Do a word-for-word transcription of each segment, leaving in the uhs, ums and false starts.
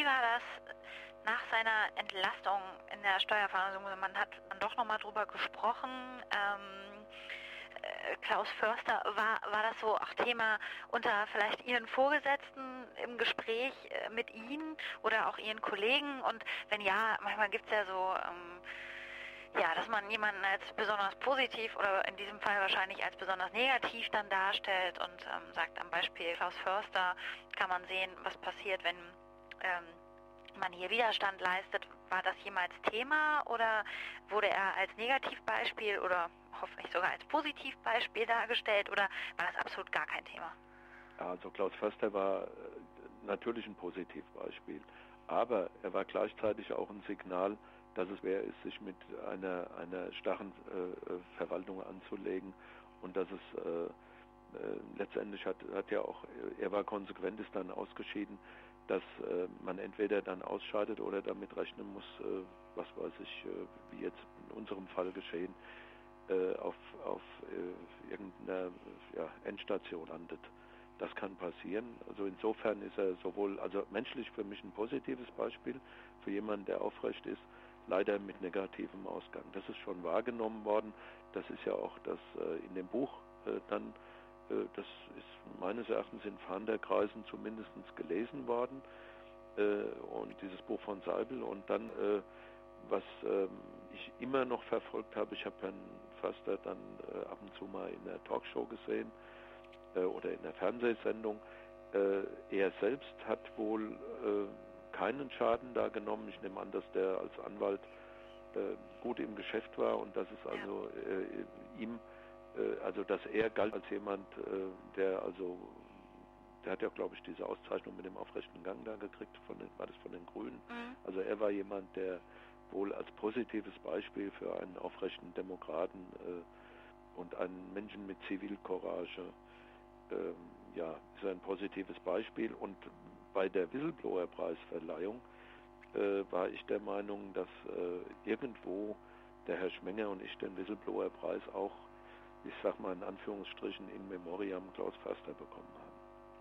Wie war das nach seiner Entlastung in der Steuerverhandlung? Man hat dann doch nochmal drüber gesprochen. Ähm, äh, Klaus Förster, war, war das so auch Thema unter vielleicht Ihren Vorgesetzten im Gespräch äh, mit Ihnen oder auch Ihren Kollegen? Und wenn ja, manchmal gibt es ja so... Ähm, Ja, dass man jemanden als besonders positiv oder in diesem Fall wahrscheinlich als besonders negativ dann darstellt und ähm, sagt, am Beispiel Klaus Förster kann man sehen, was passiert, wenn ähm, man hier Widerstand leistet. War das jemals Thema oder wurde er als Negativbeispiel oder hoffentlich sogar als Positivbeispiel dargestellt oder war das absolut gar kein Thema? Also Klaus Förster war natürlich ein Positivbeispiel, aber er war gleichzeitig auch ein Signal, dass es schwer ist, sich mit einer, einer starren äh, Verwaltung anzulegen und dass es äh, äh, letztendlich hat, hat ja auch, er war konsequent, ist dann ausgeschieden, dass äh, man entweder dann ausscheidet oder damit rechnen muss, äh, was weiß ich, äh, wie jetzt in unserem Fall geschehen, äh, auf, auf äh, irgendeiner ja, Endstation landet. Das kann passieren. Also insofern ist er sowohl, also menschlich für mich ein positives Beispiel, für jemanden, der aufrecht ist, leider mit negativem Ausgang. Das ist schon wahrgenommen worden. Das ist ja auch das äh, in dem Buch äh, dann, äh, das ist meines Erachtens in Fahnderkreisen zumindest gelesen worden. Äh, und dieses Buch von Seibel. Und dann, äh, was äh, ich immer noch verfolgt habe, ich habe Herrn Förster dann äh, ab und zu mal in der Talkshow gesehen äh, oder in der Fernsehsendung. Äh, er selbst hat wohl äh, keinen Schaden da genommen. Ich nehme an, dass der als Anwalt äh, gut im Geschäft war und dass es also äh, ihm, äh, also dass er galt als jemand, äh, der also, der hat ja glaube ich diese Auszeichnung mit dem aufrechten Gang da gekriegt, von den, war das von den Grünen. Mhm. Also er war jemand, der wohl als positives Beispiel für einen aufrechten Demokraten äh, und einen Menschen mit Zivilcourage, äh, ja, ist ein positives Beispiel. Und bei der Whistleblower-Preisverleihung äh, war ich der Meinung, dass äh, irgendwo der Herr Schmenger und ich den Whistleblower-Preis auch, ich sag mal in Anführungsstrichen, in Memoriam Klaus Förster bekommen haben.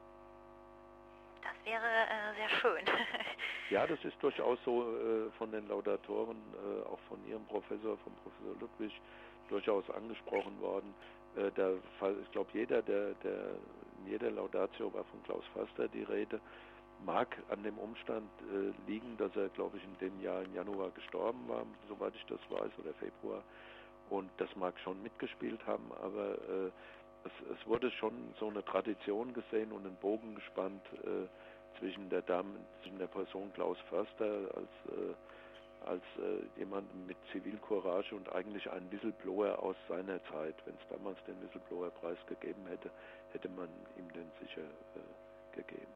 Das wäre äh, sehr schön. Ja, das ist durchaus so äh, von den Laudatoren, äh, auch von Ihrem Professor, von Professor Ludwig, durchaus angesprochen worden. Äh, der Fall, ich glaube, jeder, der, der in jeder Laudatio war von Klaus Förster die Rede, mag an dem Umstand äh, liegen, dass er, glaube ich, in dem Jahr im Januar gestorben war, soweit ich das weiß, oder Februar. Und das mag schon mitgespielt haben, aber äh, es, es wurde schon so eine Tradition gesehen und einen Bogen gespannt äh, zwischen der Dame, zwischen der Person Klaus Förster als, äh, als äh, jemand mit Zivilcourage und eigentlich ein Whistleblower aus seiner Zeit. Wenn es damals den Whistleblower-Preis gegeben hätte, hätte man ihm den sicher äh, gegeben.